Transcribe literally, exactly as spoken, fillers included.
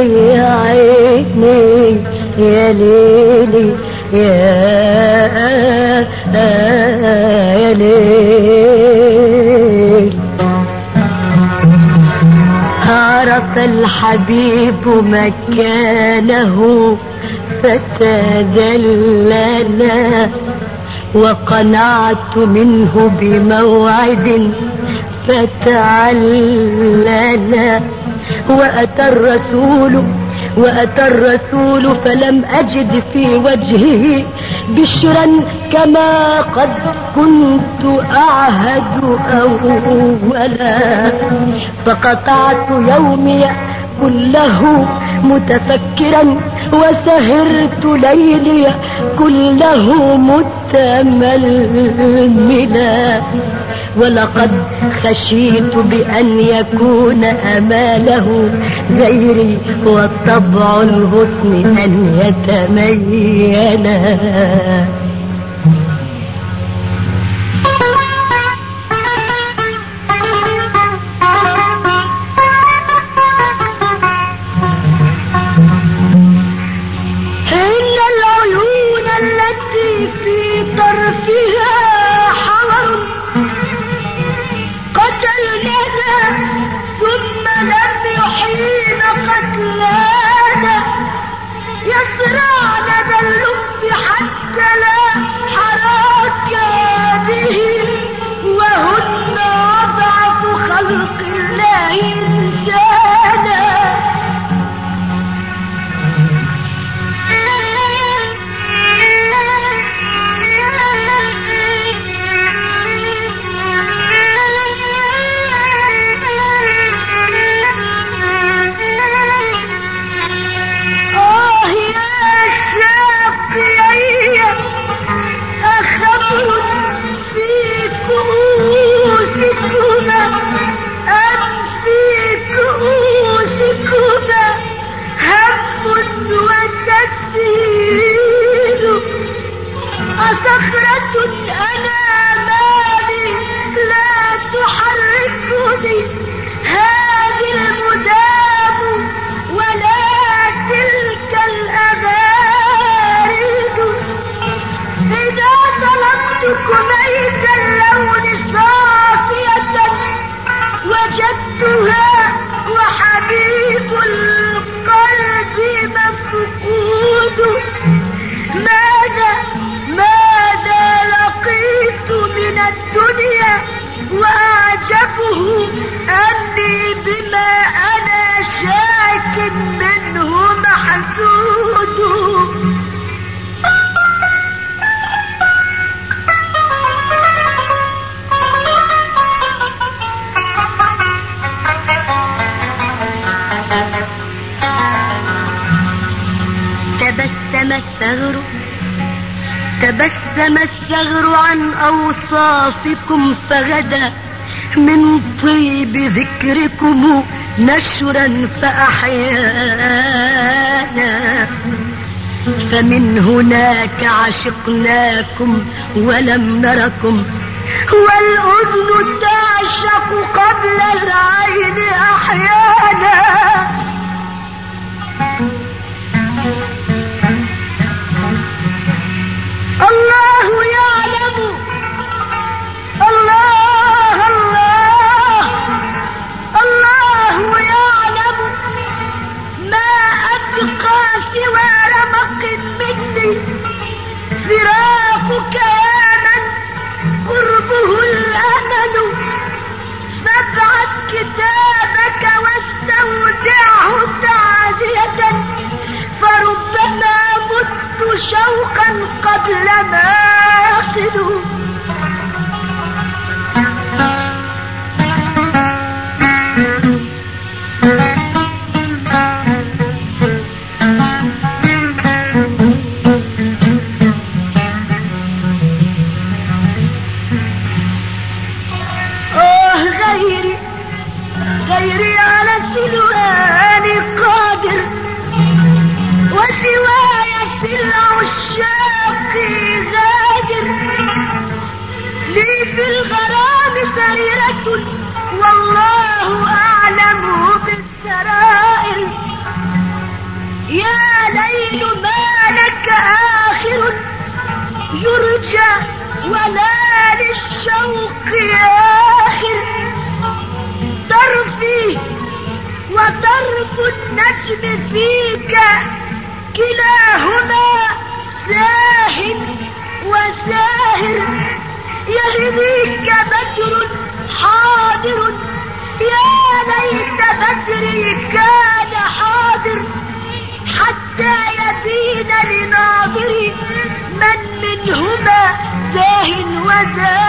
يا عيني يا ليلي يا يا ليل. عرف الحبيب مكانه فتدلنا، وقنعت منه بموعد فتعلنا. وأتى الرسول وأتى الرسول فلم أجد في وجهه بشرا كما قد كنت أعهد أولا. فقطعت يومي كله متفكرا، وسهرت ليلي كله متململا. ولقد خشيت بأن يكون أماله غيري، والطبع الغصن أن يتميلا. تبسم الثغر عن أوصافكم فغدا من طيب ذكركم نشرا فأحيانا. فمن هناك عشقناكم ولم نركم، والأذن تعشق قبل العين أحيانا. الله يعلم الله الله الله يعلم ما أبقى سوى رمق مني فراقك يا من قربه الأمل. فابعث كتابك واستودعه تعزية، فربما مت شوقا قبل ما أصل. آه غيري غيري على السلوان قادر، وسواي في العشاق غادر. ترجى ولا للشوق آخر. طرفي وطرف النجم فيك كلاهما ساهن وساهر. يهديك بدر حاضر يا ليت بدري كان حاضر حتى يبين لناظري من منهما زاه وزاه.